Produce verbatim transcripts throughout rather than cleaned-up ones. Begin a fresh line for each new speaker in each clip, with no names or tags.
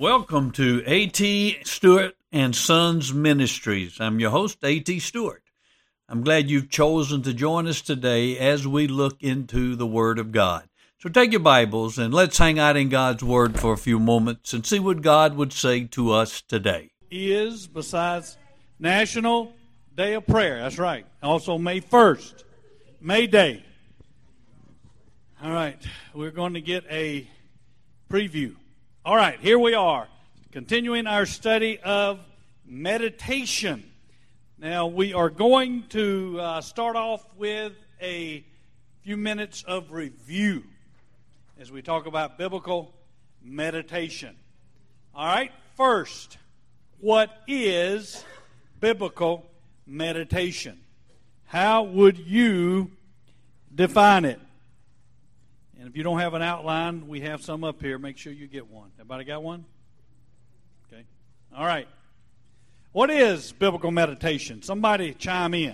Welcome to A T. Stewart and Sons Ministries. I'm your host, A T. Stewart. I'm glad you've chosen to join us today as we look into the Word of God. So take your Bibles and let's hang out in God's Word for a few moments and see what God would say to us today.
Is, besides National Day of Prayer, that's right. Also May first, May Day. All right, we're going to get a preview. All right, here we are, continuing our study of meditation. Now, we are going to uh, start off with a few minutes of review as we talk about biblical meditation. All right, first, what is biblical meditation? How would you define it? And if you don't have an outline, we have some up here. Make sure you get one. Everybody got one? Okay. All right. What is biblical meditation? Somebody chime in.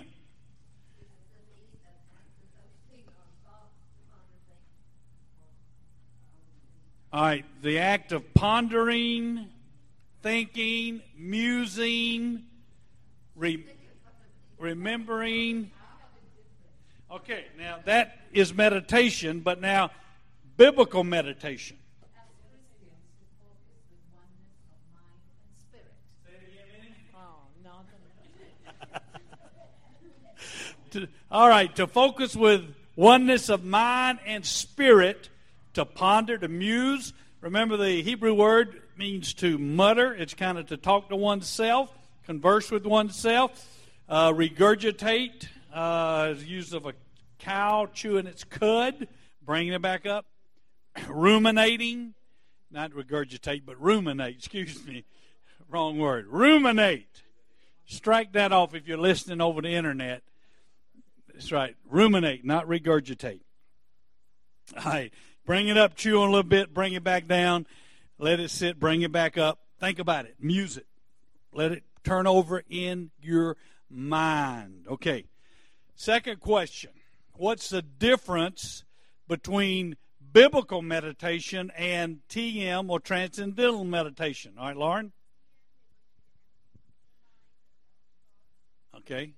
All right. The act of pondering, thinking, musing, re- remembering. Okay, now that is meditation, but now biblical meditation. to, all right, to focus with oneness of mind and spirit, to ponder, to muse. Remember, the Hebrew word means to mutter. It's kind of to talk to oneself, converse with oneself, uh, regurgitate. Uh, is used of a cow chewing its cud, bringing it back up, ruminating, not regurgitate, but ruminate, excuse me, wrong word, ruminate. Strike that off if you're listening over the internet. That's right, ruminate, not regurgitate. All right, bring it up, chew on a little bit, bring it back down, let it sit, bring it back up. Think about it, muse it, let it turn over in your mind. Okay. Second question, what's the difference between biblical meditation and T M or transcendental meditation? All right, Lauren? Okay.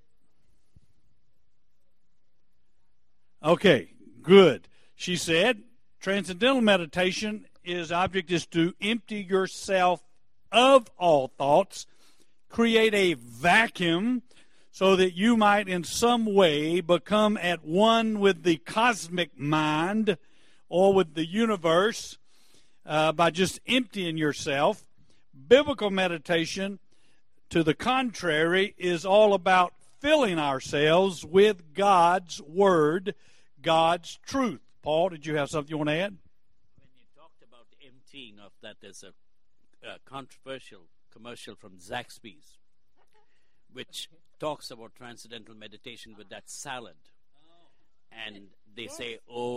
Okay, good. She said transcendental meditation is object is to empty yourself of all thoughts, create a vacuum, so that you might in some way become at one with the cosmic mind or with the universe uh, by just emptying yourself. Biblical meditation, to the contrary, is all about filling ourselves with God's Word, God's truth. Paul, did you have something you want to add?
When you talked about emptying of that, there's a, a controversial commercial from Zaxby's, which talks about transcendental meditation with that salad. And they say,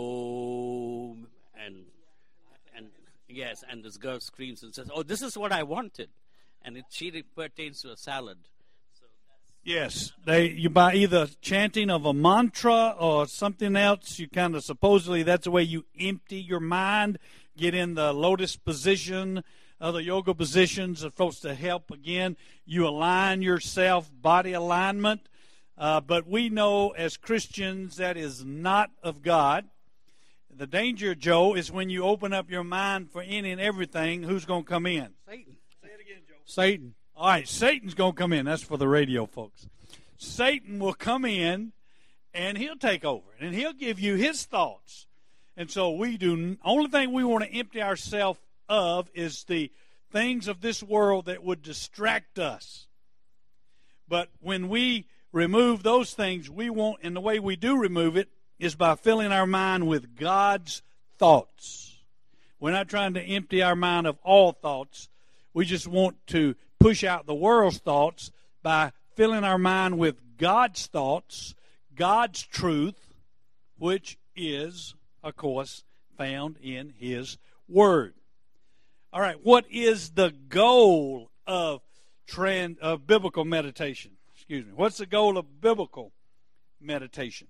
oh, and, and yes, and this girl screams and says, oh, this is what I wanted. And it she pertains to a salad. So that's
yes, they you by either chanting of a mantra or something else, you kind of supposedly that's the way you empty your mind, get in the lotus position. Other yoga positions are supposed to help, again, you align yourself, body alignment. Uh, but we know as Christians that is not of God. The danger, Joe, is when you open up your mind for any and everything, who's going to come in?
Satan.
Say it again, Joe. Satan. All right, Satan's going to come in. That's for the radio folks. Satan will come in, and he'll take over, and he'll give you his thoughts. And so we do, only thing we want to empty ourselves of is the things of this world that would distract us. But when we remove those things, we want, and the way we do remove it is by filling our mind with God's thoughts. We're not trying to empty our mind of all thoughts. We just want to push out the world's thoughts by filling our mind with God's thoughts, God's truth, which is, of course, found in His Word. All right, what is the goal of trend of biblical meditation? Excuse me. What's the goal of biblical meditation?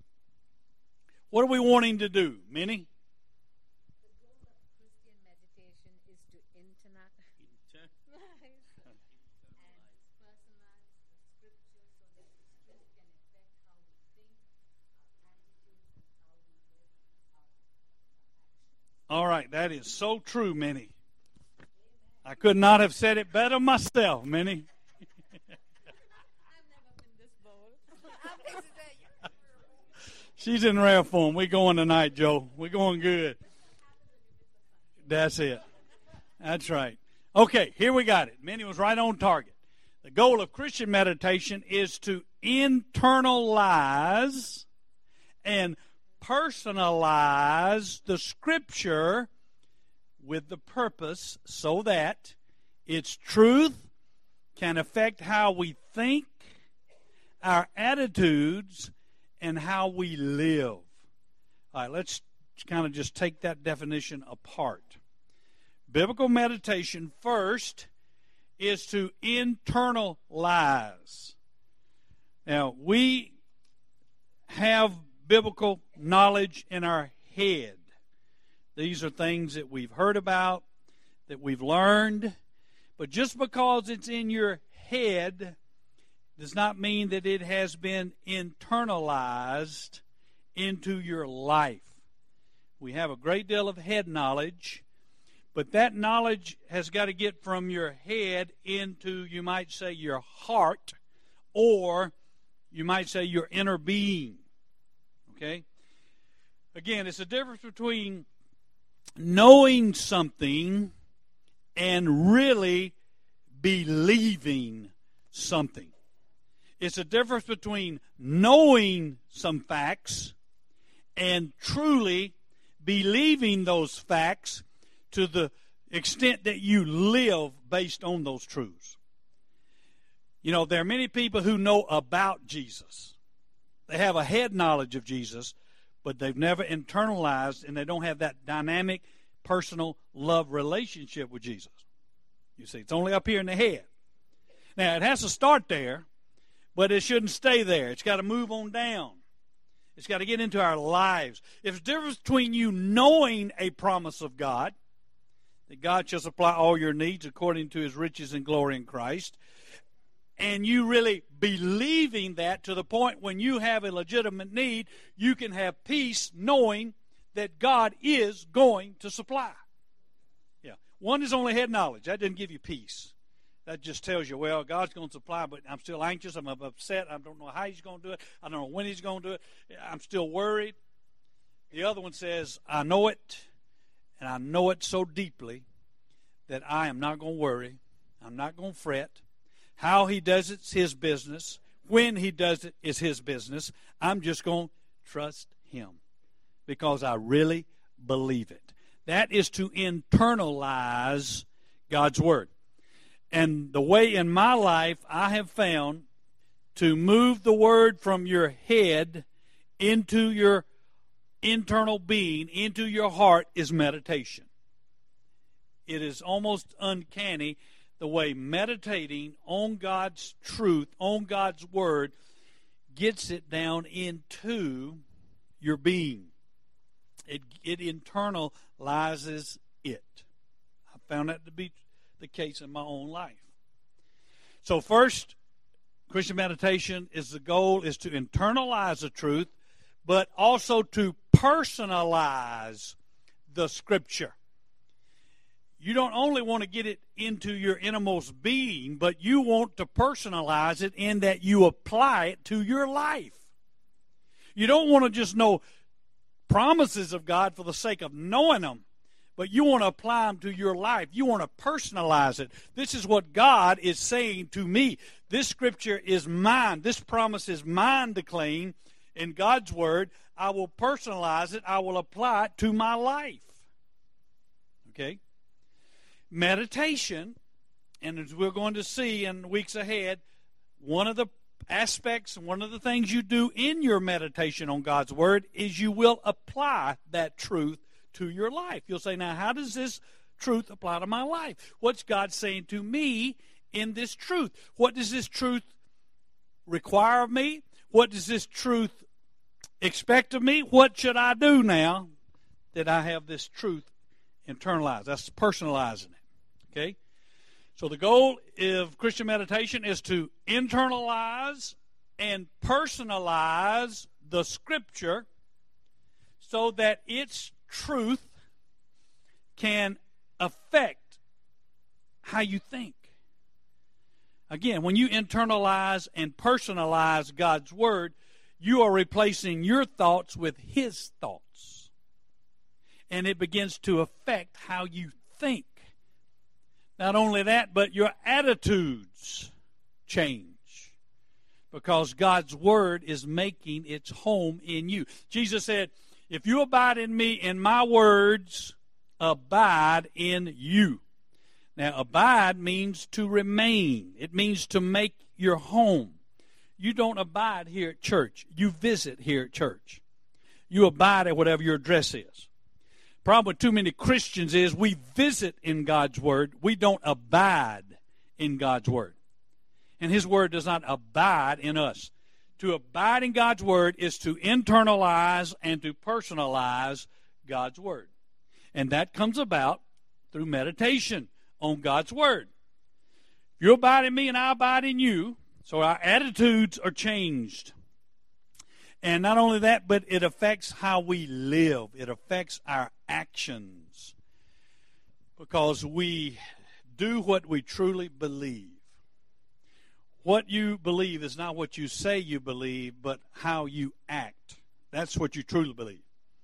What are we wanting to do, Minnie?
The goal of Christian meditation is to
All right, that is so true, Minnie. I could not have said it better myself, Minnie. She's in rare form. We're going tonight, Joe. We're going good. That's it. That's right. Okay, here we got it. Minnie was right on target. The goal of Christian meditation is to internalize and personalize the Scripture with the purpose so that its truth can affect how we think, our attitudes, and how we live. All right, let's kind of just take that definition apart. Biblical meditation, first, is to internalize. Now, we have biblical knowledge in our head. These are things that we've heard about, that we've learned. But just because it's in your head does not mean that it has been internalized into your life. We have a great deal of head knowledge, but that knowledge has got to get from your head into, you might say, your heart, or you might say your inner being. Okay? Again, it's a difference between knowing something and really believing something. It's a difference between knowing some facts and truly believing those facts to the extent that you live based on those truths. You know, there are many people who know about Jesus. They have a head knowledge of Jesus, but they've never internalized, and they don't have that dynamic, personal love relationship with Jesus. You see, it's only up here in the head. Now, it has to start there, but it shouldn't stay there. It's got to move on down. It's got to get into our lives. There's a difference between you knowing a promise of God, that God shall supply all your needs according to his riches and glory in Christ, and you really believing that to the point when you have a legitimate need, you can have peace knowing that God is going to supply. Yeah. One is only head knowledge. That doesn't give you peace. That just tells you, well, God's going to supply, but I'm still anxious. I'm upset. I don't know how he's going to do it. I don't know when he's going to do it. I'm still worried. The other one says, I know it, and I know it so deeply that I am not going to worry. I'm not going to fret. How he does it's his business. When he does it is his business. I'm just going to trust him because I really believe it. That is to internalize God's word. And the way in my life I have found to move the word from your head into your internal being, into your heart, is meditation. It is almost uncanny the way meditating on God's truth, on God's word, gets it down into your being. It, it internalizes it. I found that to be the case in my own life. So first, Christian meditation is the goal is to internalize the truth, but also to personalize the Scripture. You don't only want to get it into your innermost being, but you want to personalize it in that you apply it to your life. You don't want to just know promises of God for the sake of knowing them, but you want to apply them to your life. You want to personalize it. This is what God is saying to me. This Scripture is mine. This promise is mine to claim in God's Word. I will personalize it. I will apply it to my life. Okay? Meditation, and as we're going to see in weeks ahead, one of the aspects, one of the things you do in your meditation on God's Word is you will apply that truth to your life. You'll say, now, how does this truth apply to my life? What's God saying to me in this truth? What does this truth require of me? What does this truth expect of me? What should I do now that I have this truth internalized? That's personalizing it. Okay? So the goal of Christian meditation is to internalize and personalize the Scripture so that its truth can affect how you think. Again, when you internalize and personalize God's Word, you are replacing your thoughts with His thoughts. And it begins to affect how you think. Not only that, but your attitudes change because God's Word is making its home in you. Jesus said, if you abide in me and my words abide in you. Now, abide means to remain. It means to make your home. You don't abide here at church. You visit here at church. You abide at whatever your address is. Problem with too many Christians is we visit in God's Word. We don't abide in God's Word. And His Word does not abide in us. To abide in God's Word is to internalize and to personalize God's Word. And that comes about through meditation on God's Word. If you abide in me and I abide in you, so our attitudes are changed. And not only that, but it affects how we live. It affects our actions. Because we do what we truly believe. What you believe is not what you say you believe, but how you act. That's what you truly believe.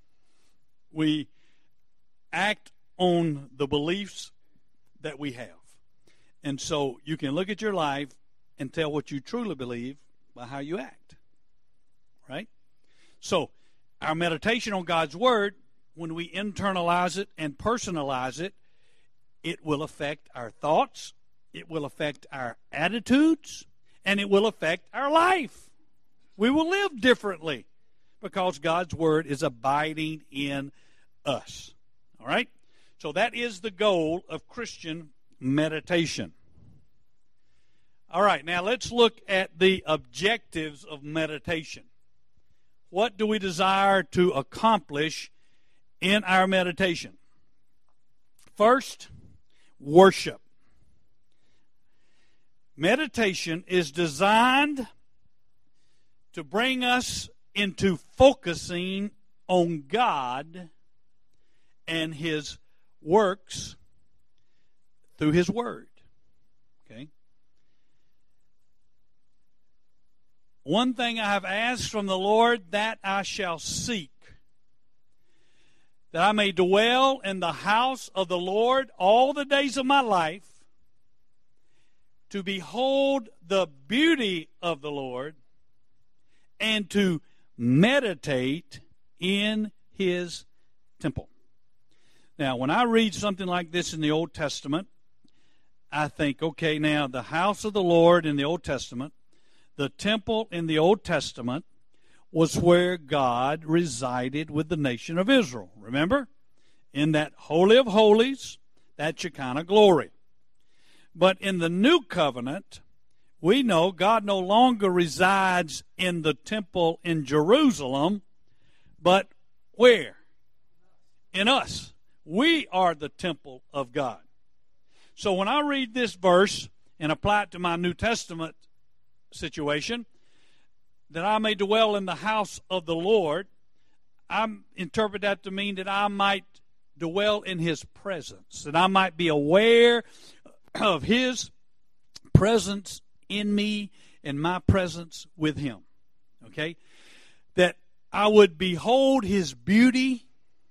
We act on the beliefs that we have. And so you can look at your life and tell what you truly believe by how you act. Right? So, our meditation on God's Word, when we internalize it and personalize it, it will affect our thoughts, it will affect our attitudes, and it will affect our life. We will live differently because God's Word is abiding in us. All right? So that is the goal of Christian meditation. All right, now let's look at the objectives of meditation. What do we desire to accomplish in our meditation? First, worship. Meditation is designed to bring us into focusing on God and His works through His Word. Okay? One thing I have asked from the Lord, that I shall seek, that I may dwell in the house of the Lord all the days of my life, to behold the beauty of the Lord, and to meditate in His temple. Now, when I read something like this in the Old Testament, I think, okay, now the house of the Lord in the Old Testament, the temple in the Old Testament was where God resided with the nation of Israel. Remember? In that Holy of Holies, that Shekinah glory. But in the New Covenant, we know God no longer resides in the temple in Jerusalem, but where? In us. We are the temple of God. So when I read this verse and apply it to my New Testament situation, that I may dwell in the house of the Lord, I interpret that to mean that I might dwell in His presence, that I might be aware of His presence in me and my presence with Him. Okay? That I would behold His beauty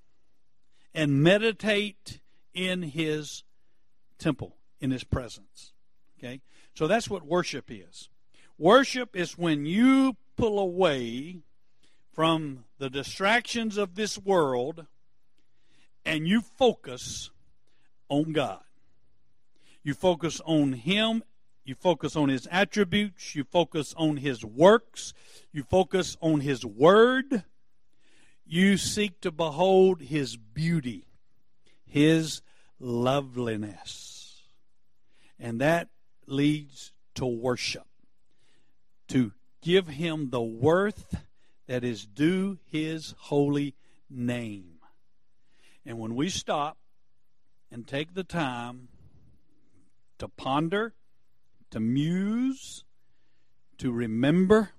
and meditate in His temple, in His presence. Okay? So that's what worship is. Worship is when you pull away from the distractions of this world and you focus on God. You focus on Him. You focus on His attributes. You focus on His works. You focus on His Word. You seek to behold His beauty, His loveliness. And that leads to worship. To give Him the worth that is due His holy name. And when we stop and take the time to to ponder, to muse, to remember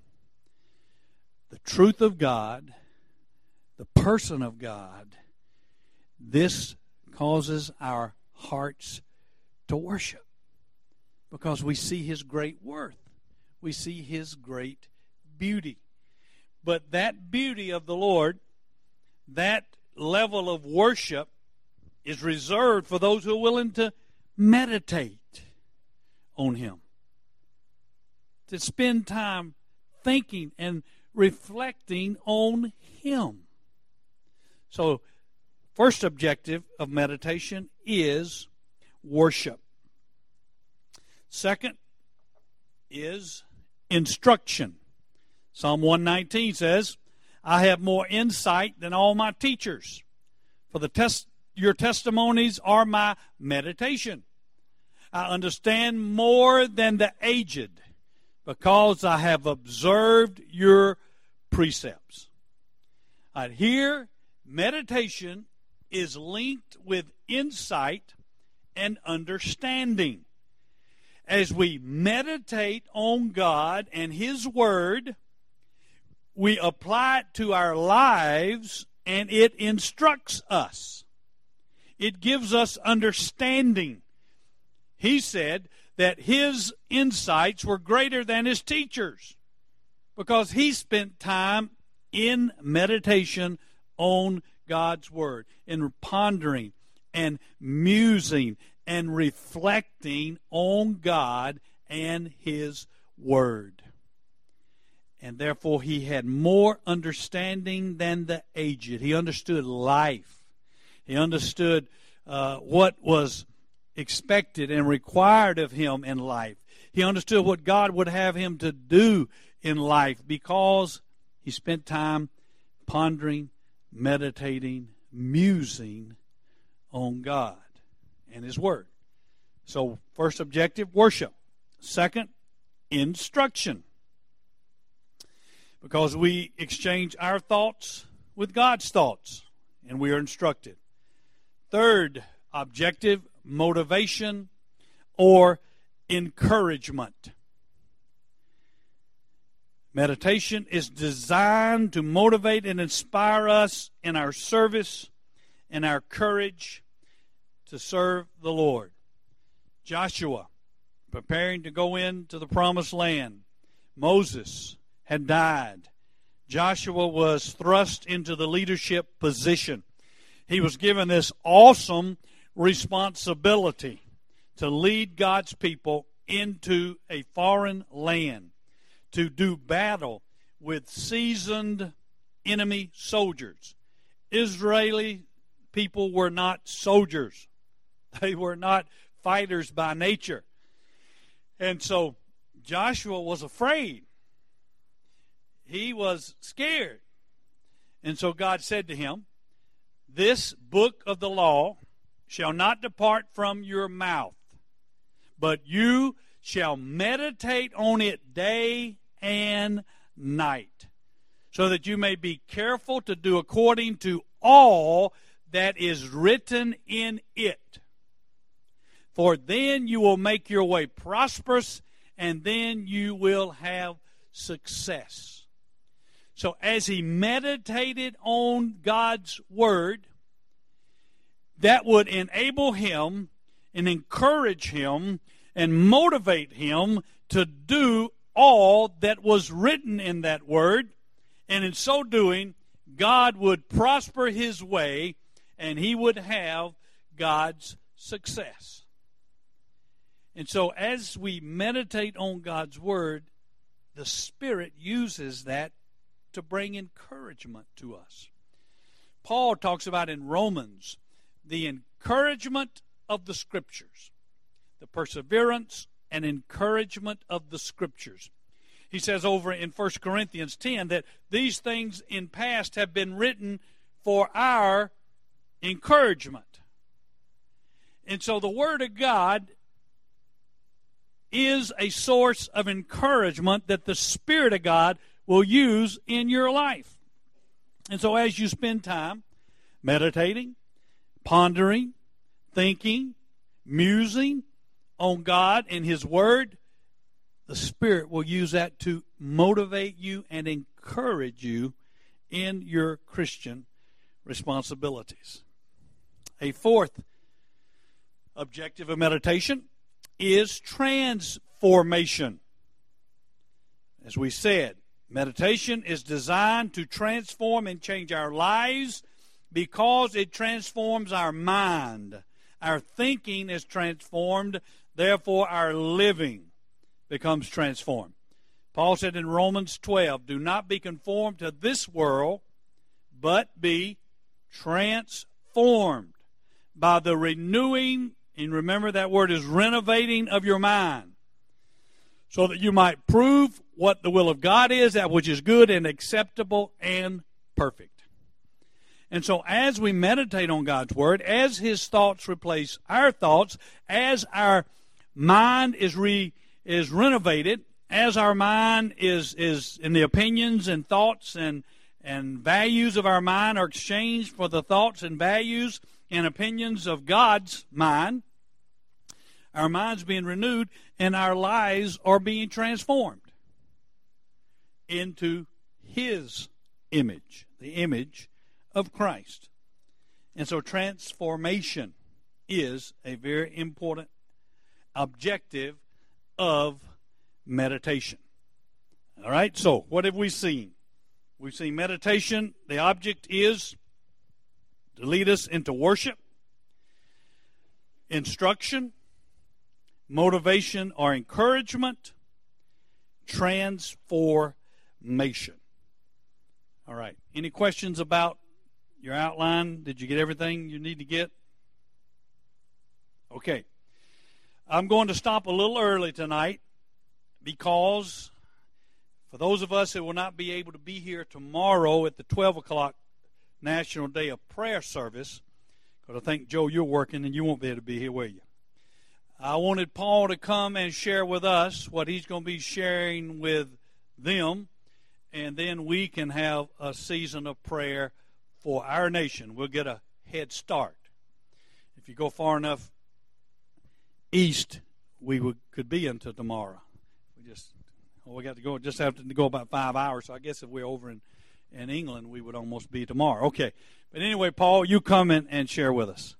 the truth of God, the person of God. This causes our hearts to worship because we see His great worth. We see His great beauty. But that beauty of the Lord, that level of worship, is reserved for those who are willing to meditate on Him, to spend time thinking and reflecting on Him. So, first objective of meditation is worship. Second is instruction. Psalm one nineteen says, I have more insight than all my teachers, for the test, your testimonies are my meditation. I understand more than the aged, because I have observed your precepts. Right, here, meditation is linked with insight and understanding. As we meditate on God and His Word, we apply it to our lives, and it instructs us. It gives us understanding. He said that His insights were greater than His teachers because He spent time in meditation on God's Word, in pondering and musing and reflecting on God and His Word. And therefore he had more understanding than the aged. He understood life. He understood uh, what was expected and required of him in life. He understood what God would have him to do in life because he spent time pondering, meditating, musing on God and His Word. So, first objective, worship. Second, instruction. Because we exchange our thoughts with God's thoughts, and we are instructed. Third objective, motivation or encouragement. Meditation is designed to motivate and inspire us in our service and our courage to serve the Lord. Joshua, preparing to go into the promised land. Moses had died. Joshua was thrust into the leadership position. He was given this awesome responsibility to lead God's people into a foreign land, to do battle with seasoned enemy soldiers. Israeli people were not soldiers. They were not fighters by nature. And so Joshua was afraid. He was scared. And so God said to him, "This book of the law shall not depart from your mouth, but you shall meditate on it day and night, so that you may be careful to do according to all that is written in it. For then you will make your way prosperous, and then you will have success." So as he meditated on God's Word, that would enable him and encourage him and motivate him to do all that was written in that Word. And in so doing, God would prosper his way and he would have God's success. And so as we meditate on God's Word, the Spirit uses that to bring encouragement to us. Paul talks about in Romans the encouragement of the Scriptures, the perseverance and encouragement of the Scriptures. He says over in First Corinthians ten that these things in past have been written for our encouragement. And so the Word of God is a source of encouragement that the Spirit of God will use in your life. And so as you spend time meditating, pondering, thinking, musing on God and His Word, the Spirit will use that to motivate you and encourage you in your Christian responsibilities. A fourth objective of meditation is transformation. As we said, meditation is designed to transform and change our lives because it transforms our mind. Our thinking is transformed, therefore our living becomes transformed. Paul said in Romans twelve, do not be conformed to this world, but be transformed by the renewing, and remember that word is renovating of your mind, so that you might prove what the will of God is, that which is good and acceptable and perfect. And so as we meditate on God's Word, as His thoughts replace our thoughts, as our mind is re, is renovated, as our mind is, is in the opinions and thoughts and, and values of our mind are exchanged for the thoughts and values and opinions of God's mind, our minds being renewed and our lives are being transformed into His image, the image of Christ. And so transformation is a very important objective of meditation. All right, so what have we seen? We've seen meditation, the object is to lead us into worship, instruction, motivation or encouragement, transformation. All right, any questions about your outline? Did you get everything you need to get? Okay. I'm going to stop a little early tonight because for those of us who will not be able to be here tomorrow at the twelve o'clock National Day of Prayer service, because I think, Joe, you're working and you won't be able to be here, will you? I wanted Paul to come and share with us what he's going to be sharing with them, and then we can have a season of prayer for our nation. We'll get a head start. If you go far enough east, we would, could be until tomorrow. We just, well, we got to go, just have to go about five hours. So I guess if we're over in, in England, we would almost be tomorrow. Okay. But anyway, Paul, you come in and share with us.